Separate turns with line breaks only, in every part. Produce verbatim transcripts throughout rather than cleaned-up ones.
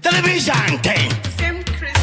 television thing.
Same Chris.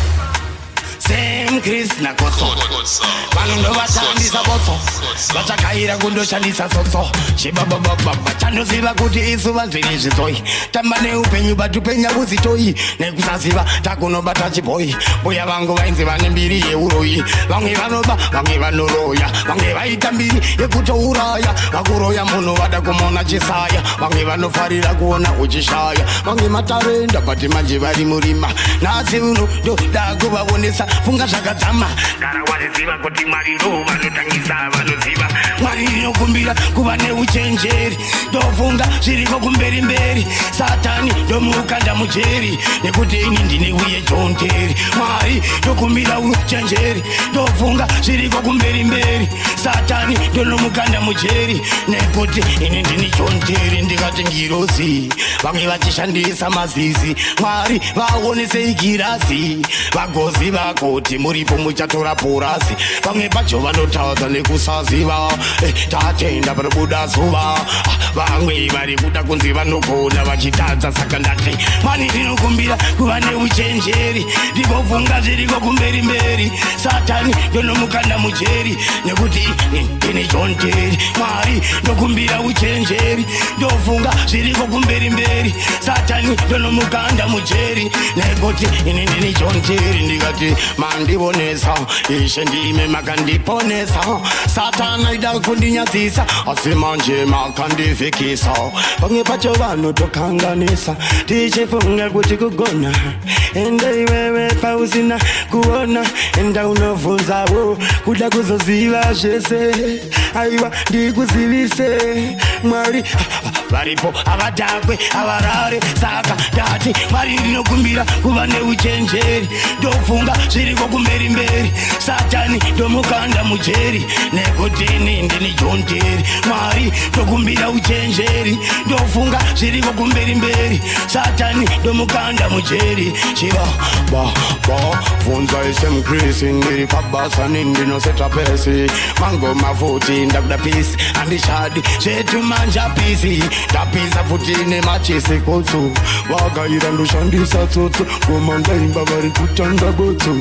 Same Chris na koso. Vanondo vatandisa botso. Vachakaira kundoshandisa sotso. Shibabababa vachandoziva kuti isu vanzviri zvitoi. Tamba neupenyu batupenya kuzitoi. Nekusaziva takunobata chiboi. Mbuya vangu vainzi vane mbiri yeuroi. Vamwe vanoba, vamwe vanoroya. Vamwe vaita mbiri yekutouraya. Vakuroya munhu vada kumona chisaya. Vamwe vanofarira kuona uchishaya. Vamwe matarenda pati manje vari murima. Nasi uno ndoda kuvavonesa funga zvakadzama. Gara waziva kuti Mwari ndo vanotangisa vanoziva. Mwari rinokumbira kuva neuchenjeri. Ndofunga zviriko kumberi mberi. Satani ndomukanda mujeri. Nekuti ini ndine uye John Terry. Mwari ndokumbira uchenjeri. Ndofunga zviriko kumberi mberi. Satani ndomukanda mujeri. Nekuti ini ndine John Terry. Ndikati ngirozi vamwe vachishandisa mazizi. Mwari vaonese igirazi. Vagoziva kuti muripo muchatora porasi. Vamwe pacho vanotaudza nekusaziva. Eh, tatenda panobuda zuva. Vamwe vari kuda kunzi vanogona vachitadza saka ndati Mwari ndinokumbira kuva neuchenjeri. Ndikofunga zviriko kumberi mberi. Satani ndonomukanda mujeri. Nekuti ndine John Terry. Mwari ndokumbira uchenjeri. Ndofunga zviriko kumberi mberi. Satani ndonomukanda mujeri. Nekuti ini ndine John Terry. Ndikati mandivonesa ishe ndime makandiponesa. Satani aida kundinyadzisa asi manje makandivhikisa. Pamwe pacho vanotokanganisa tichifunga kuti kugona. Ende iwewe pausina kuona. Enda unovhunzawo kuda kuzoziva zvese. Aiwa ndikuzivise Mwari varipo avadhakwe avarare. Saka ndati Mwari ndinokumbira kuva neuchenjeri. Ndofunga zviriko kumberi mberi. Satani ndomukanda mujeri. Nekuti ini ndini John Terry. Mwari ndokumbira uchenjeri. Ndofunga zviriko kumberi mberi. Satani ndomukanda mujeri. Chiva ba ba vunza isem Chris ndiri pabasa ndinoseta pesi. Mango mafuti ndakuda peace andishadi zvetu manja pisi. Ndapisa futi nemachisi kotso. Vakaira ndoshandisa tsotso. Ngoma ndaimba vari kutanga botso.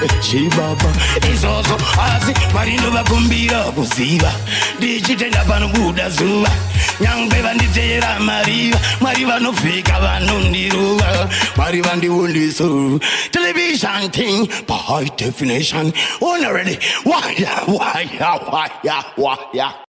Chibaba izvozvo asi Mwari ndovakumbira kuziva. Ndichitenda panobuda zuva. Nyangwe vanditeera mariva. Mwari vanopfeka vanondiruva. Mwari vandiundiso television thing by high definition. Already why why why why